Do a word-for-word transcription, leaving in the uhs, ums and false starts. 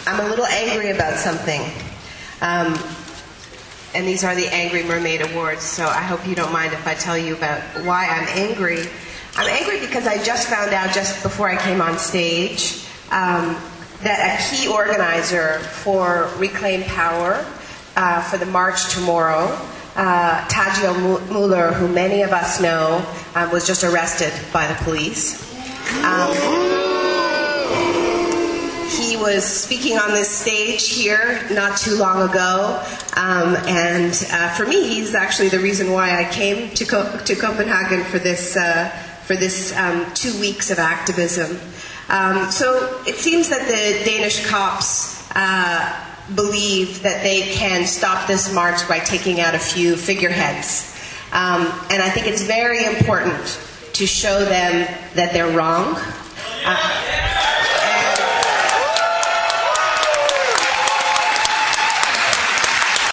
I'm a little angry about something. Um, and these are the Angry Mermaid Awards, so I hope you don't mind if I tell you about why I'm angry. I'm angry because I just found out just before I came on stage um, that a key organizer for Reclaim Power uh, for the march tomorrow, uh, Tadjio Muller, who many of us know, uh, was just arrested by the police. Um, He was speaking on this stage here not too long ago, um, and uh, for me, he's actually the reason why I came to Co- to Copenhagen for this uh, for this um, two weeks of activism. Um, so it seems that the Danish cops uh, believe that they can stop this march by taking out a few figureheads, um, and I think it's very important to show them that they're wrong. Uh,